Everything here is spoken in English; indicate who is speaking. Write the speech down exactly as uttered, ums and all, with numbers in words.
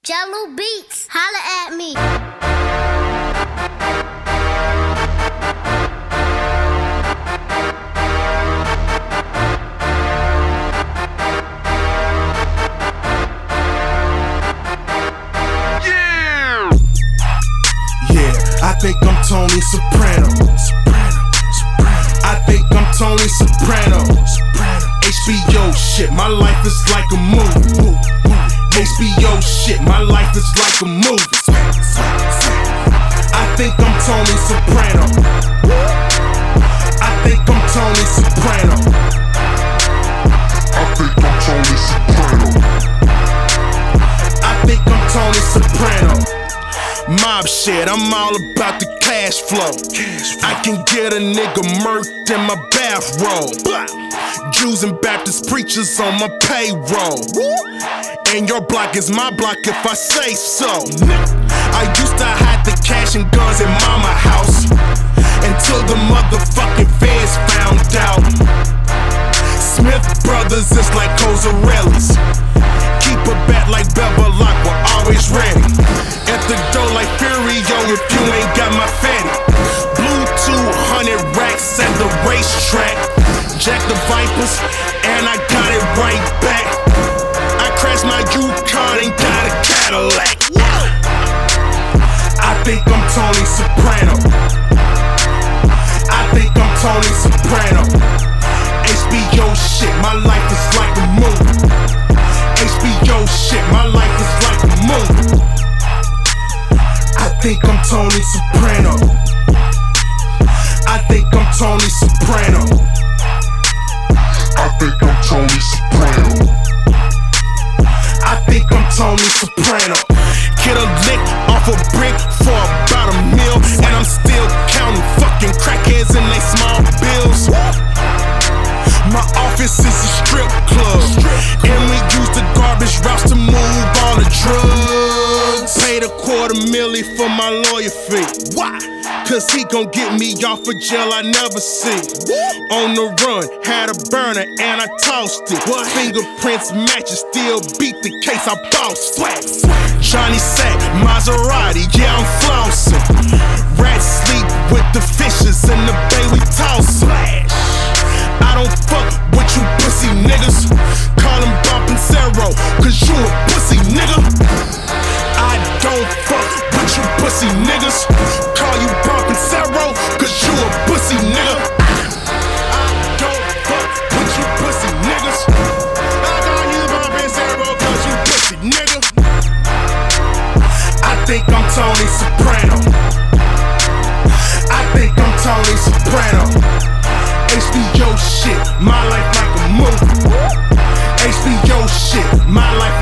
Speaker 1: Jello Beats, holla at me.
Speaker 2: Yeah, yeah. I think I'm Tony Soprano. Soprano, Soprano. I think I'm Tony Soprano. Soprano. H B O shit, my life is like a movie. H B O shit, my life is like a movie. I think I'm Tony Soprano. I think I'm Tony Soprano.
Speaker 3: I think I'm Tony Soprano.
Speaker 2: I think I'm Tony Soprano. Mob shit, I'm all about the cash flow. I can get a nigga murked in my bathrobe. Jews and Baptist preachers on my payroll. And your block is my block if I say so. I used to hide the cash and guns in mama house until the motherfucking feds found out. Smith Brothers is like Cozarellis. Keep a bat like Beverlock, we're always ready. At the door like Furio if you ain't got my fatty. Blue two hundred racks at the racetrack. Jack the Vipers, and I got it right back. I crashed my Yukon and got a Cadillac. I think I'm Tony Soprano. I think I'm Tony Soprano. H B O shit, my life is like a movie. H B O shit, my life is like a movie. I think I'm Tony Soprano. I think I'm Tony Soprano.
Speaker 3: I think I'm Tony Soprano.
Speaker 2: I think I'm Tony Soprano. Get a lick off a brick for about a meal, and I'm still counting fucking crackheads in they small bills. My office is a strip club, and we use the garbage routes to move all the drugs. Paid a quarter milli for my lawyer fee. Why? Cause he gon' get me off of jail I never see. On the run, had a burner and I tossed it. Fingerprints matches, still beat the case, I bossed it. Johnny Sack, Maserati, yeah I'm flossing. Rats sleep with the fishes in the bay, we toss 'em. I don't fuck with you pussy niggas. Call him Bompin' Zero, cause you a pussy nigga. I don't fuck with you pussy niggas. Call you Bompin' Zero, cause you a pussy nigga. I don't fuck with you pussy niggas. I call you Bompin' Zero, cause you pussy nigga. I think I'm Tony Soprano. I think I'm Tony Soprano. H B O shit, my life like a movie. H B O shit, my life